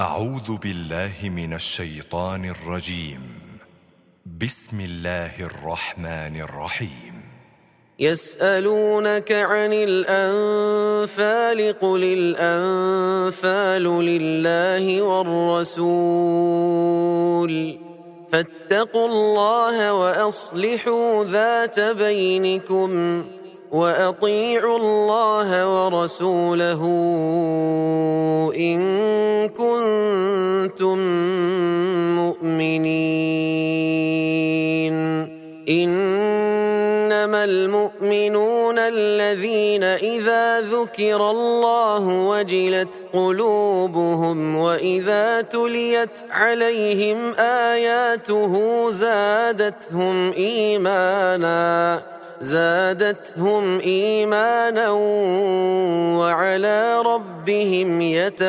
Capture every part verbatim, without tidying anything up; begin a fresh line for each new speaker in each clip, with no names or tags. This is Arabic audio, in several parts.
أعوذ بالله من الشيطان الرجيم. بسم الله الرحمن الرحيم.
يسألونك عن الأنفال قل الأنفال لله والرسول فاتقوا الله وأصلحوا ذات بينكم وأطيعوا الله ورسوله إن كنتم مؤمنين. إنما المؤمنون الذين إذا ذكر الله وجلت قلوبهم وإذا تليت عليهم آياته زادتهم إيمانا زادتهم إيمانا وعلى ربهم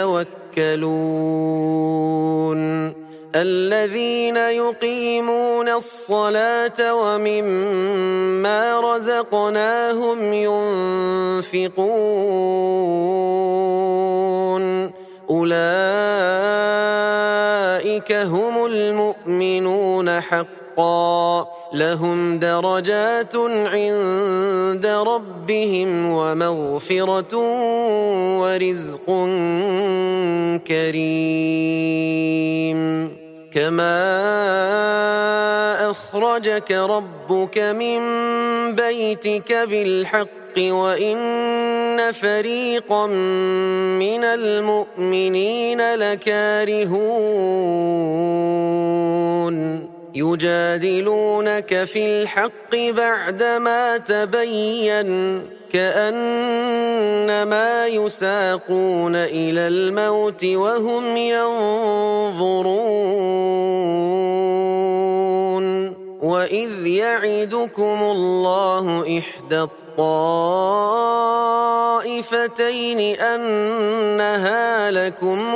يتوكلون. الذين يقيمون الصلاة ومما رزقناهم ينفقون أولئك هم المؤمنون حقا لهم درجات عند ربهم ومغفرة ورزق كريم. كما أخرجك ربك من بيتك بالحق وإن فريقا من المؤمنين لكارهون يجادلونك في الحق بعدما تبين كأنما يساقون إلى الموت وهم ينظرون. وإذ يعدكم الله إحدى الطائفتين أنها لكم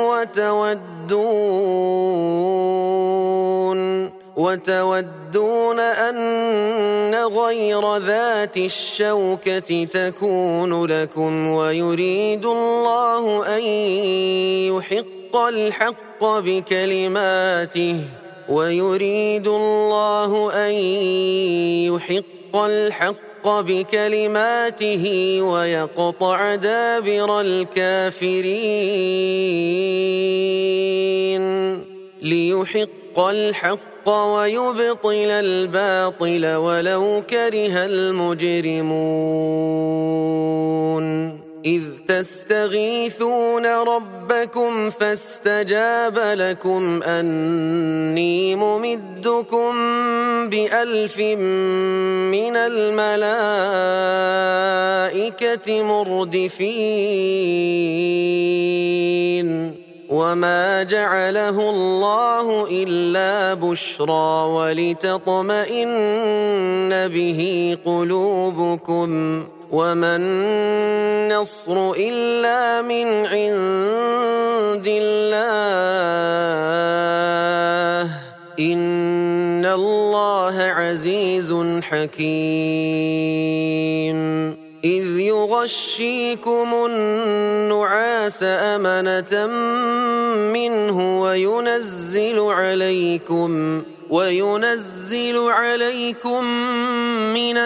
وتودون وتودون أن غير ذات الشوكة تكون لكم ويريد الله أن يحق الحق بكلماته ويريد الله أن يحق الحق بكلماته ويقطع دابر الكافرين ليحق الحق ويبطل الباطل ولو كره المجرمون. إذ تستغيثون ربكم فاستجاب لكم أني ممدكم بألف من الملائكة مردفين. وما جعله الله إلا بشرى ولتطمئن به قلوبكم وما النصر إلا من عند الله إن الله عزيز حكيم. إذ يغشيكم النعاس أمنة منه وينزل عليكم وينزل عليكم من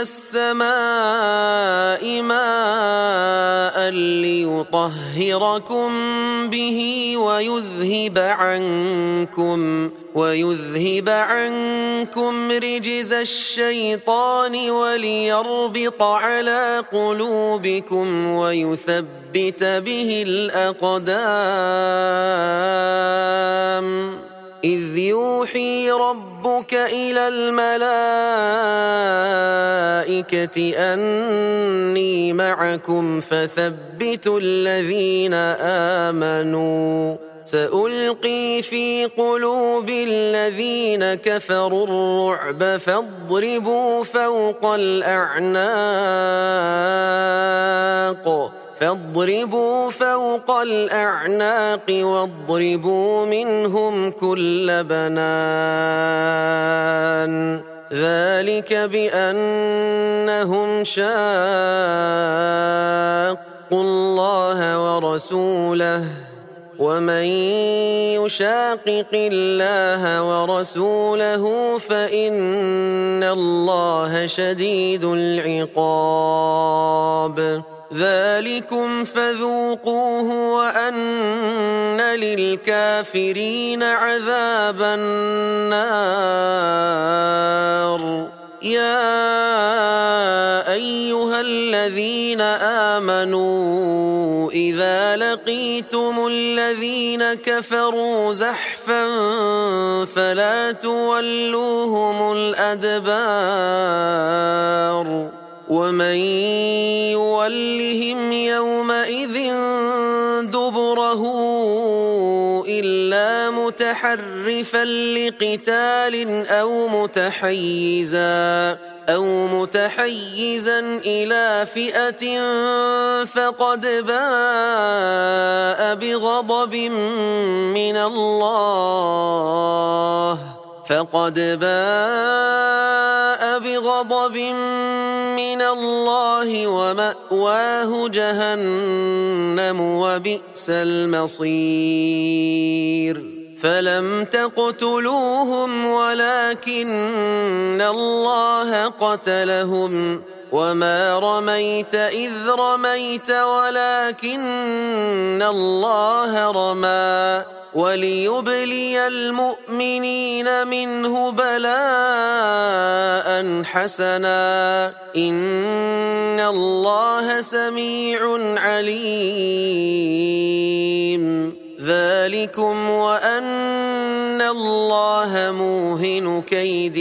السماء ماء ليطهركم به ويذهب عنكم ويذهب عنكم رجز الشيطان وليربط على قلوبكم ويثبت به الأقدام. إذ يوحي ربك إلى الملائكة أني معكم فثبتوا الذين آمنوا سألقي في قلوب الذين كفروا الرعب فاضربوا فوق الأعناق فاضربوا فوق الأعناق واضربوا منهم كل بنان ذلك بأنهم شاقوا الله ورسوله ومن يشاقق الله ورسوله فإن الله شديد العقاب ذلكم فذوقوه وأن للكافرين عذاب النار يا أيها الذين آمنوا إذا لقيتم الذين كفروا زحفا فلا تولوهم الأدبار ومن يولهم يومئذ دبره إلا متحرفا لقتال أو متحيزا أو متحيزا إلى فئة فقد باء بغضب من الله فقد باء بغضب من الله ومأواه جهنم وبئس المصير فلم تقتلوهم ولكن الله قتلهم وما رميت إذ رميت ولكن الله رمى وليبلي المؤمنين منه بلاء حسنا إن الله سميع عليم ذلكم وأن الله موهن كيد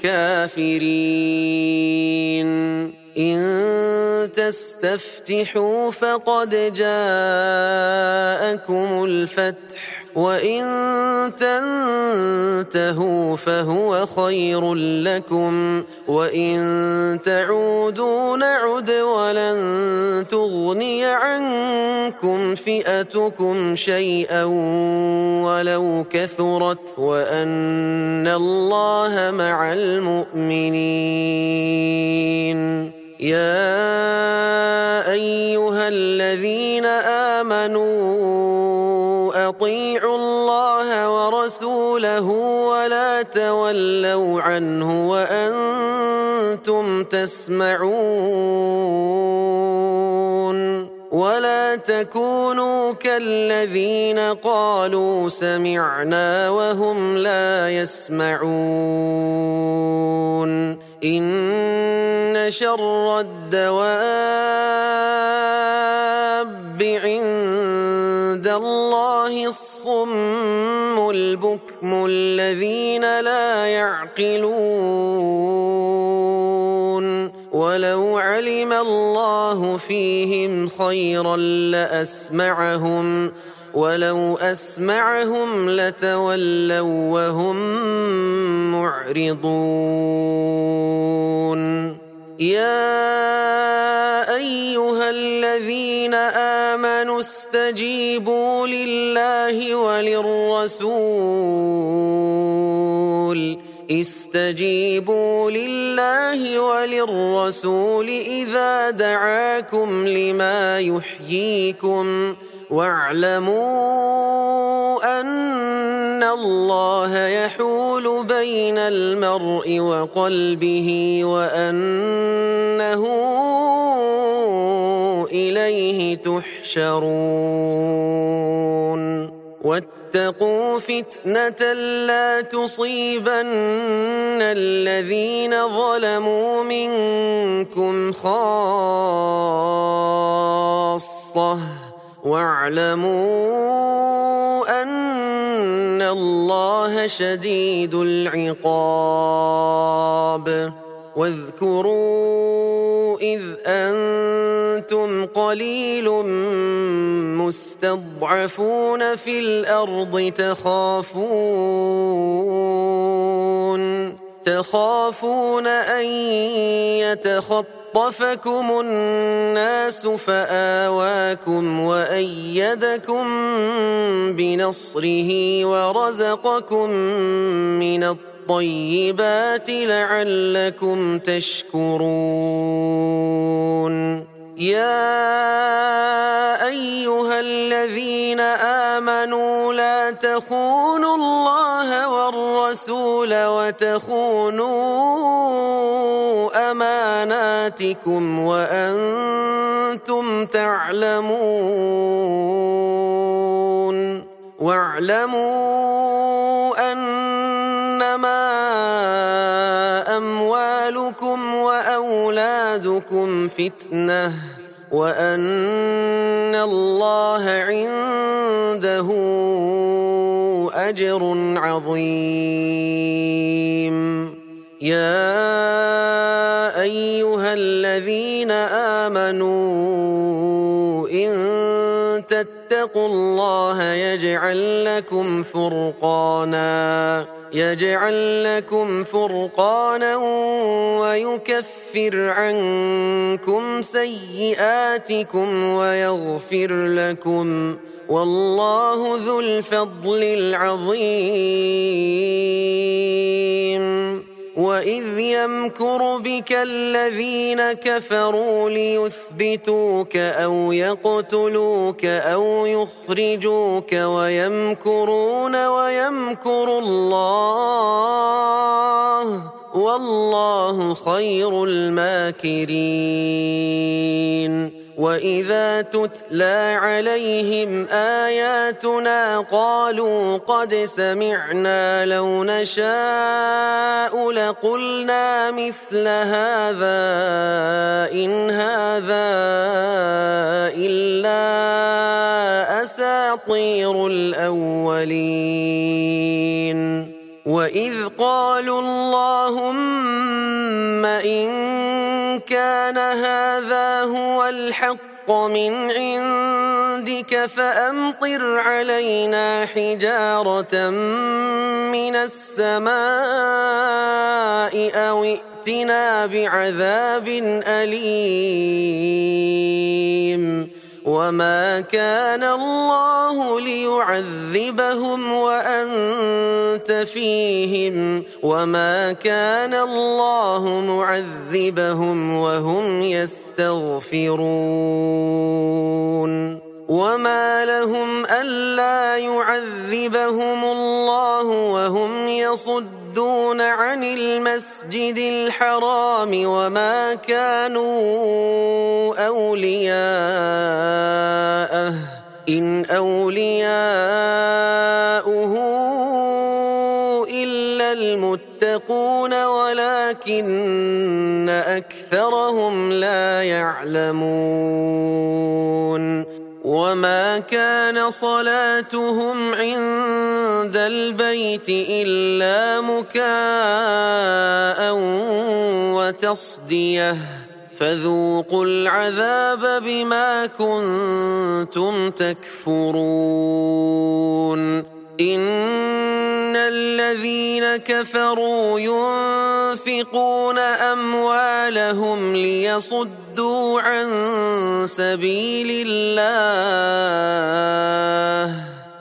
الكافرين إن تستفتحوا فقد جاءكم الفتح وإن تنتهوا فهو خير لكم وإن تعودوا نعد ولن تغني عنكم فئتكم شيئا ولو كثرت وأن الله مع المؤمنين يا أيها الذين آمنوا أطيعوا الله ورسوله ولا تولوا عنه وأنتم تسمعون ولا تكونوا كالذين قالوا سمعنا وهم لا يسمعون إن شر الدواب عند الله الصم البكم الذين لا يعقلون ولو علم الله فيهم خيرا لأسمعهم ولو أسمعهم لتولوا وهم معرضون يا أيها الذين آمنوا استجيبوا لله وللرسول استجيبوا لله وللرسول إذا دعاكم لما يحييكم واعلموا أن الله يحول بين المرء وقلبه وأنه إليه تحشرون واتقوا فتنة لا تصيبن الذين ظلموا منكم خاصة واعلموا أن الله شديد العقاب واذكروا إذ أنتم قليل مستضعفون في الأرض تخافون تخافون أن يتخطفكم الناس فآواكم وأيدكم بنصره ورزقكم من الطيبات لعلكم تشكرون يا أيها الذين آمنوا لا تخونوا الله والرسول وتخونوا أماناتكم وأنتم تعلمون واعلموا أنما أموالكم وأولادكم فتنة وأن الله عنده أجر عظيم. يا أيها الذين آمنوا إن تتقوا الله يجعل لكم فرقانا يجعل لكم فرقانا ويكفر عنكم سيئاتكم ويغفر لكم والله ذو الفضل العظيم. وإذ يمكر بك الذين كفروا ليثبتوك أو يقتلوك أو يخرجوك ويمكرون ويمكر الله والله خير الماكرين. وإذا تتلى عليهم آياتنا قالوا قد سمعنا لو نشاء لقلنا مثل هذا إن هذا إلا أساطير الأولين. وإذ قالوا اللهم إن كان هذا هو الحق من عندك فأمطر علينا حجارة من السماء أو ائتنا بعذاب أليم. وما كان الله ليعذبهم وأنت فيهم وما كان الله معذبهم وهم يستغفرون. وما لهم ألا يعذبهم الله وهم يصدون عن المسجد الحرام وما كانوا أولياءه إن أولياؤه إلا المتقون ولكن أكثرهم لا يعلمون. وما كان صلاتهم عند البيت إلا مكاء وتصدية فذوقوا العذاب بما كنتم تكفرون. إن الذين كفروا ينفقون أموالهم ليصدوا عن سبيل الله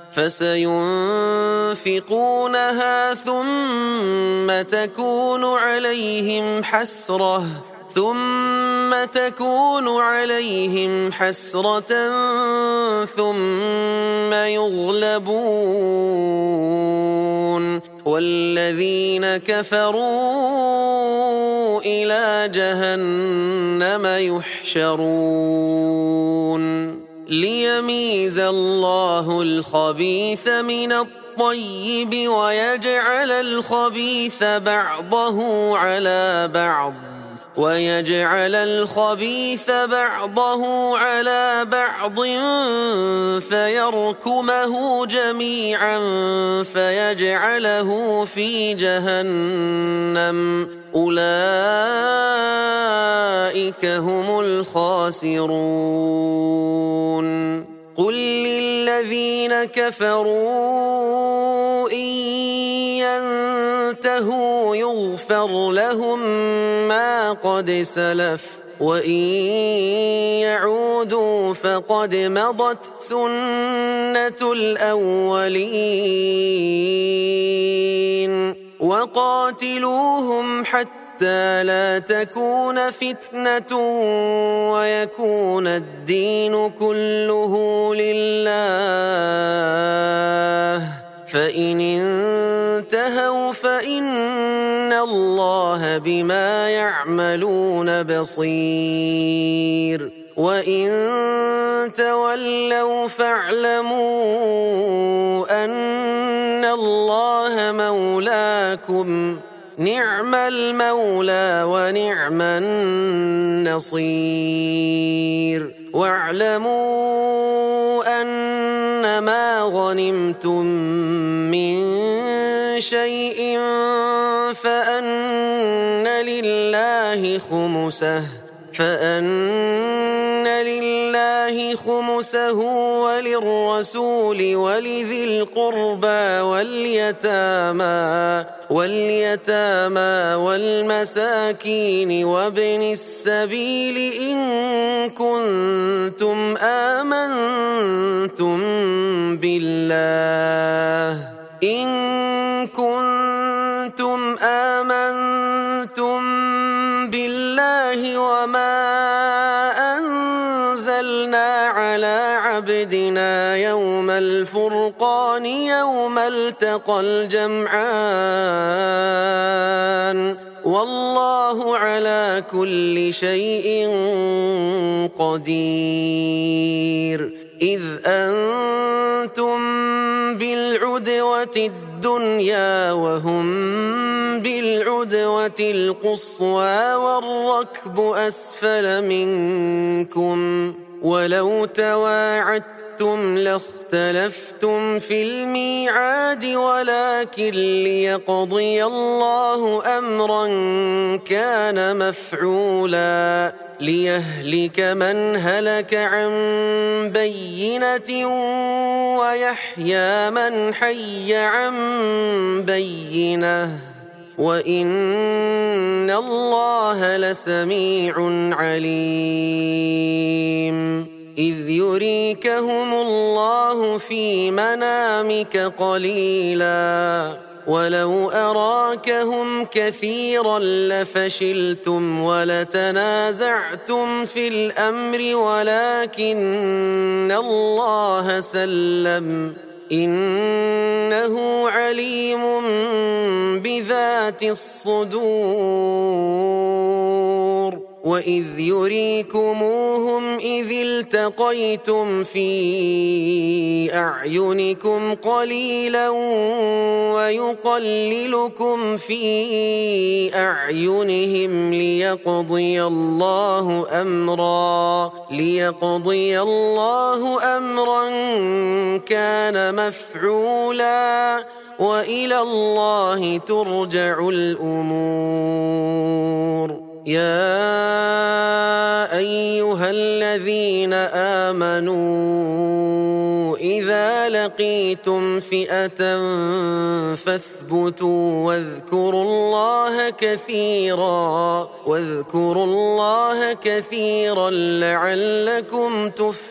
فسينفقونها ثم تكون عليهم حسرة ثم تكون عليهم حسرة ثم يغلبون والذين كفروا إلى جهنم يحشرون. ليميز الله الخبيث من الطيب ويجعل الخبيث بعضه على بعض ويجعل الخبيث بعضه على بعض فيركمه جميعا فيجعله في جهنم أولئك هم الخاسرون. قل للذين كفروا إن ينتهوا يغفر لهم ما قد سلف وإن يعودوا فقد مضت سنة الأولين. وقاتلوهم حتى حتى لا تكون فتنة ويكون الدين كله لله، فإن انتهوا فإن الله بما يعملون بصير، وإن تولوا فاعلموا أن الله مولاكم، نعم المولى ونعم النصير. واعلموا أنما غنمتم من شيء فأن لله خمسه فأن لله خمسه وللرسول ولذي القربى واليتامى واليتامى والمساكين وابن السبيل إن كنتم آمنتم بالله إن كنتم آمنتم بالله وما أنزلنا على عبدنا يوم الفرقان يوم التقى الجمعان والله على كل شيء قدير. إذ أنتم بالعدوة الدنيا وهم بالعدوة القصوى والركب أسفل منكم، ولو تواعدتم لاختلفتم في الميعاد، ولكن ليقضي الله أمرا كان مفعولا ليهلك من هلك عن بينة ويحيى من حي عن بينة، وإن الله لسميع عليم. إذ يريكهم الله في منامك قليلا ولو أراكهم كثيرا لفشلتم ولتنازعتم في الأمر ولكن الله سلم إنه عليم بذات الصدور. وإذ يريكموهم إذ التقيتم في أعينكم قليلا ويقللكم في أعينهم ليقضي الله أمرا ليقضي الله أمرا كان مفعولا وإلى الله ترجع الأمور. يا أيها الذين آمنوا إذا لقيتم فئة فاثبتوا واذكروا الله كثيرا واذكروا الله كثيرا لعلكم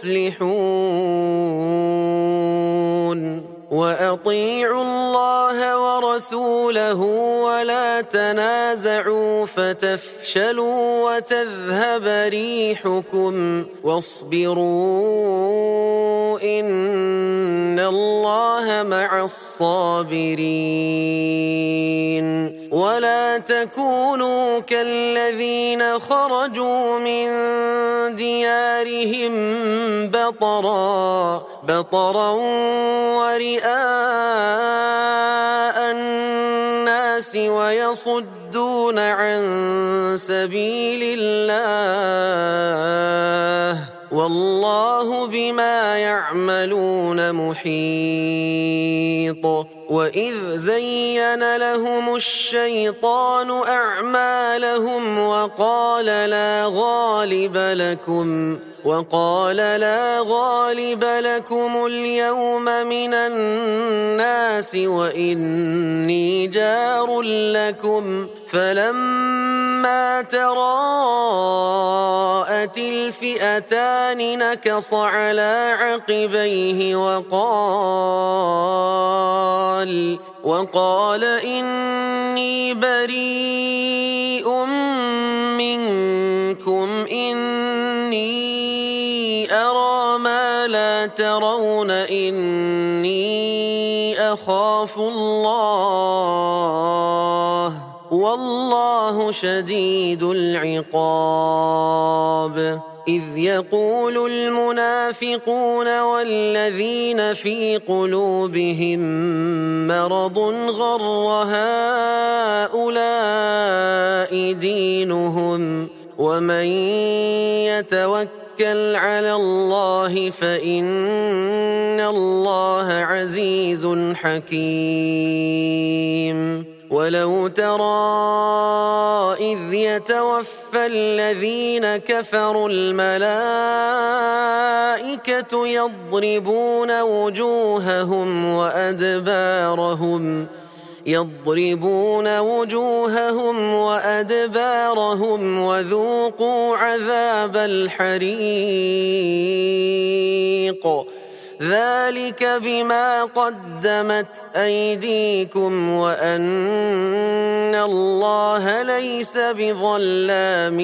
تفلحون. وأطيعوا الله ورسوله ولا تنازعوا فتفشلوا وتذهب ريحكم واصبروا إن الله مع الصابرين. ولا تكونوا كالذين خرجوا من ديارهم بطرا بطرا ورئاء الناس ويصدون عن سبيل الله والله بما يعملون محيط. وإذ زين لهم الشيطان أعمالهم وقال لا غالب لكم وقال لا غالب لكم اليوم من الناس وإني جار لكم فلما تراءت الفئتان نكص على عقبيه وقال وقال إني بريء أخاف الله والله شديد العقاب. إذ يقول المنافقون والذين في قلوبهم مرض غر هؤلاء دينهم ومن يتوكل على الله فإن الله عزيز حكيم. ولو ترى إذ يتوفى الذين كفروا الملائكة يضربون وجوههم وأدبارهم يضربون وجوههم وأدبارهم وذوقوا عذاب الحريق ذلك بما قدمت أيديكم وأن الله ليس بظلام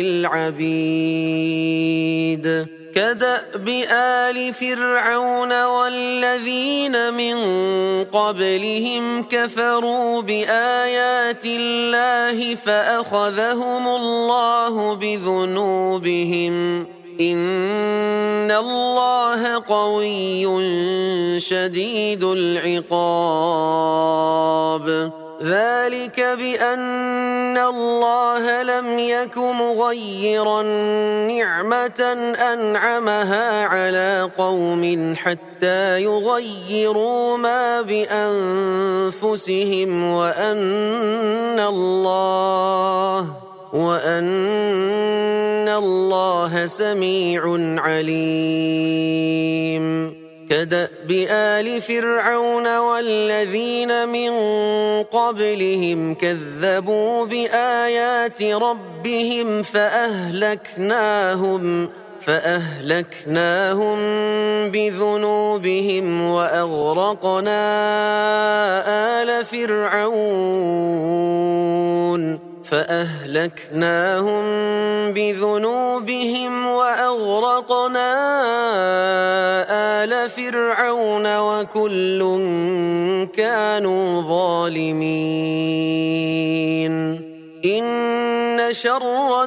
للعبيد. كدأب آل فرعون والذين من قبلهم كفروا بآيات الله فأخذهم الله بذنوبهم إن الله قوي شديد العقاب. ذلك بأن الله لم يك مغيرا نعمة أنعمها على قوم حتى يغيروا ما بأنفسهم وأن الله وأن الله سميع عليم. كدأب آل فرعون والذين من قبلهم كذبوا بآيات ربهم فأهلكناهم فأهلكناهم بذنوبهم وأغرقنا آل فرعون فأهلكناهم بذنوبهم وأغرقنا آل فرعون وكل كانوا ظالمين. إن شر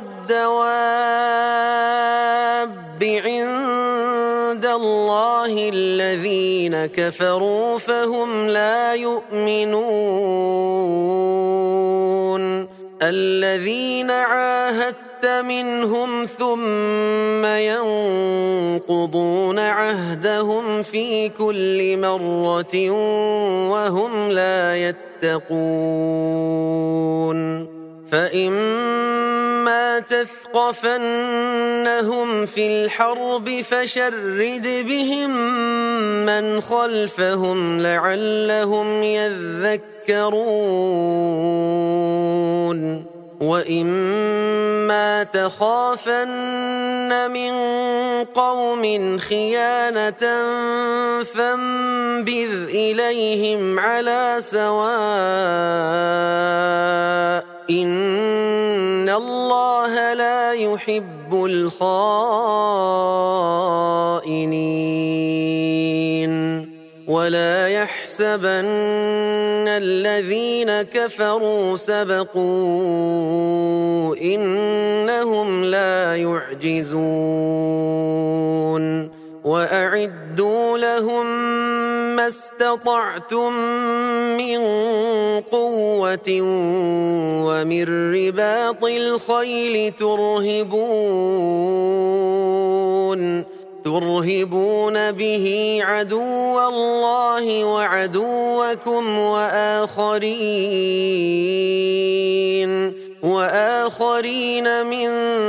الدواب عند الله الذين كفروا فهم لا يؤمنون. الذين عاهدت منهم ثم ينقضون عهدهم في كل مرة وهم لا يتقون. فإما تثقفنهم في الحرب فشرد بهم من خلفهم لعلهم يذكرون. وإما تخافن من قوم خيانة فانبذ إليهم على سواء إن الله لا يحب الخائنين. ولا يحسبن الذين كفروا سبقوا إنهم لا يعجزون. وأعدوا لهم ما استطعتم من قوة ومن رباط الخيل ترهبون ترهبون به عدو الله وعدوكم وآخرين وآخرين من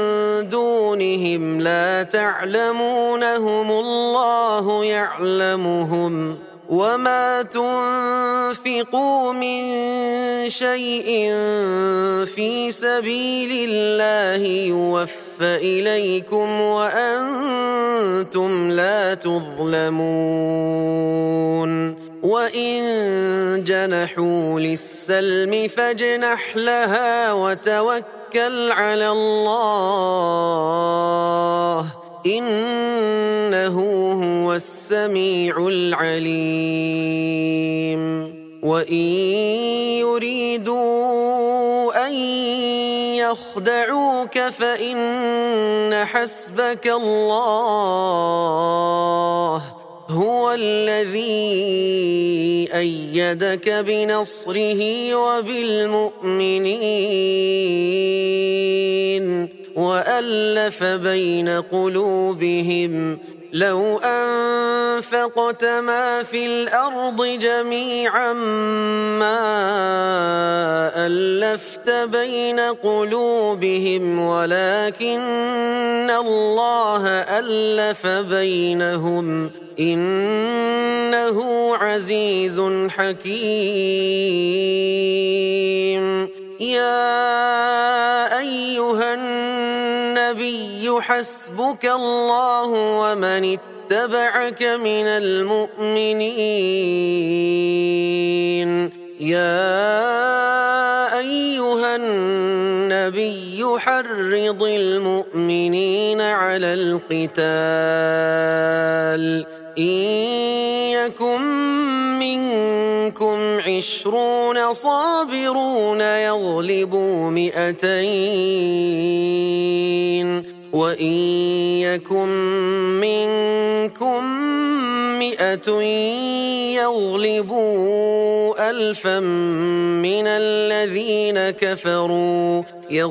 دونهم لا تعلمونهم الله يعلمهم. وما تنفقوا من شيء في سبيل الله يوفى إليكم وأنتم لا تظلمون. وإن جنحوا للسلم فاجنح لها وتوكل على الله إنه هو السميع العليم وإن يريدوا أن يخدعوك فإن حسبك الله هو الذي أيدك بنصره وبالمؤمنين وألف بين قلوبهم لو أنفقت ما في الأرض جميعا ما ألفت بين قلوبهم ولكن الله ألف بينهم إنه عزيز حكيم يا أيها النبي حسبك الله ومن اتبعك من المؤمنين يا أيها النبي حرض المؤمنين على القتال إن يكن منكم عشرون صابرون يغلبوا مئتين وإن يكن منكم مئة يغلبوا ألفا من الذين كفروا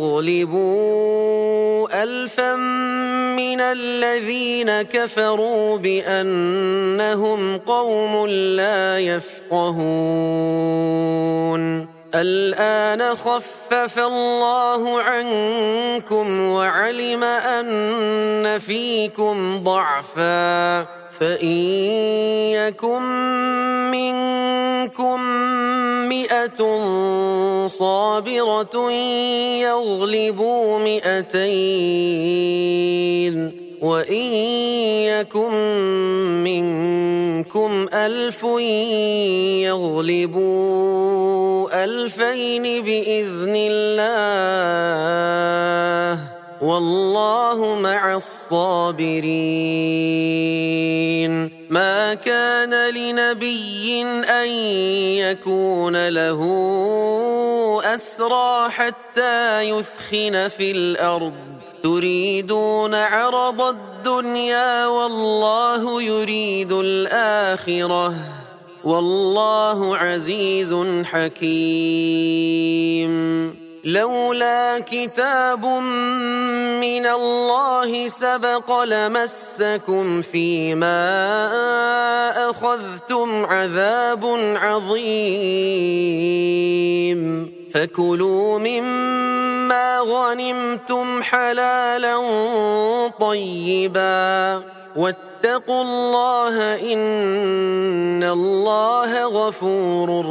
يغلبوا ألفا من الذين كفروا بأنهم قوم لا يفقهون الآن خفف الله عنكم وعلم أن فيكم ضعفا فإن يكن منكم مئة صابرة يغلبوا مئتين وإن يكن منكم ألف يغلبوا ألفين بإذن الله والله مع الصابرين ما كان لنبي أن يكون له أسرى حتى يثخن في الأرض تريدون عرض الدنيا والله يريد الآخرة والله عزيز حكيم لولا كتاب من الله سبق لمسكم فيما أخذتم عذاب عظيم فكلوا مما غنمتم حلالا طيبا واتقوا الله إن الله غفور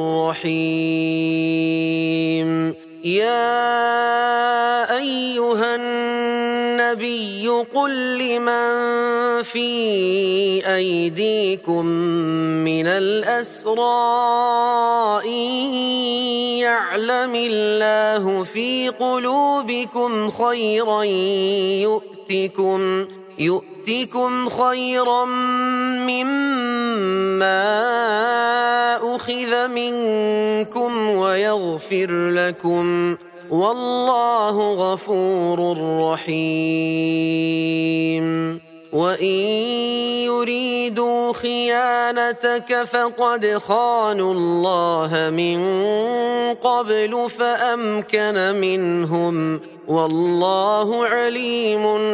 رحيم يا أيها النبي قل لمن في أيديكم من الأسرى إن يعلم الله في قلوبكم خيرا يؤتكم يؤتكم خيرا مما أخذ منكم ويغفر لكم والله غفور رحيم وإن يريدوا خيانتك فقد خانوا الله من قبل فأمكن منهم والله عليم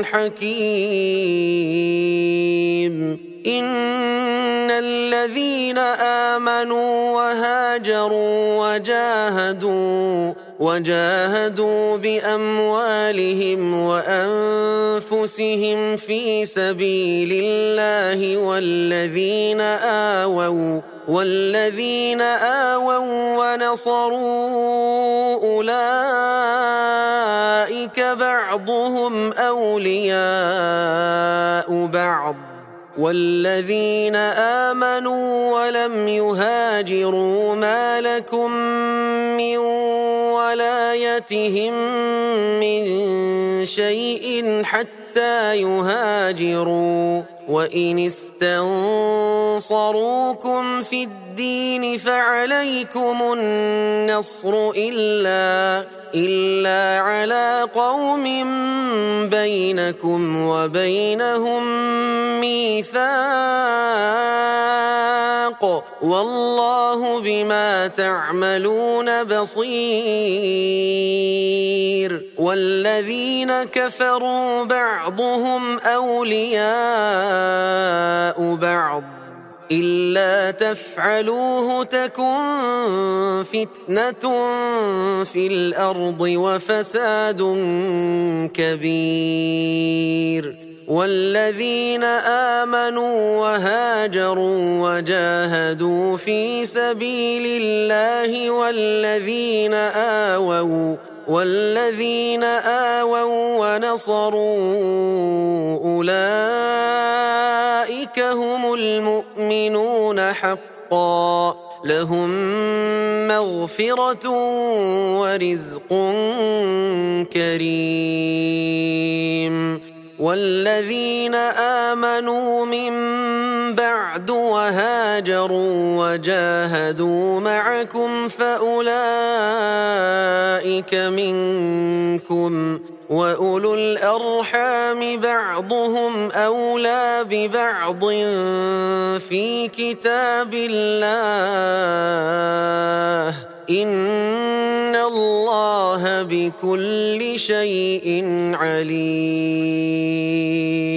حكيم إن الذين آمنوا وهاجروا وجاهدوا وجاهدوا بأموالهم وأنفسهم في سبيل الله والذين آووا والذين آووا ونصروا أولئك بعضهم أولياء بعض والذين آمنوا ولم يهاجروا ما لكم من ولايتهم من شيء حتى حتى يهاجروا، وإن استنصروكم في الدين فعليكم النصر إلا إلا على قوم بينكم وبينهم ميثاق، والله بما تعملون بصير. والذين كفروا بعضهم أولياء بعض، إلا تفعلوه تكن فتنة في الأرض وفساد كبير. والذين آمنوا وهاجروا وجاهدوا في سبيل الله والذين آووا والذين آووا ونصروا أولئك هم المؤمنون حقا، لهم مغفرة ورزق كريم. والذين آمنوا من بعد وهاجروا وجاهدوا معكم فأولئك منكم، وأولو الأرحام بعضهم أولى ببعض في كتاب الله، إن الله بكل شيء عليم.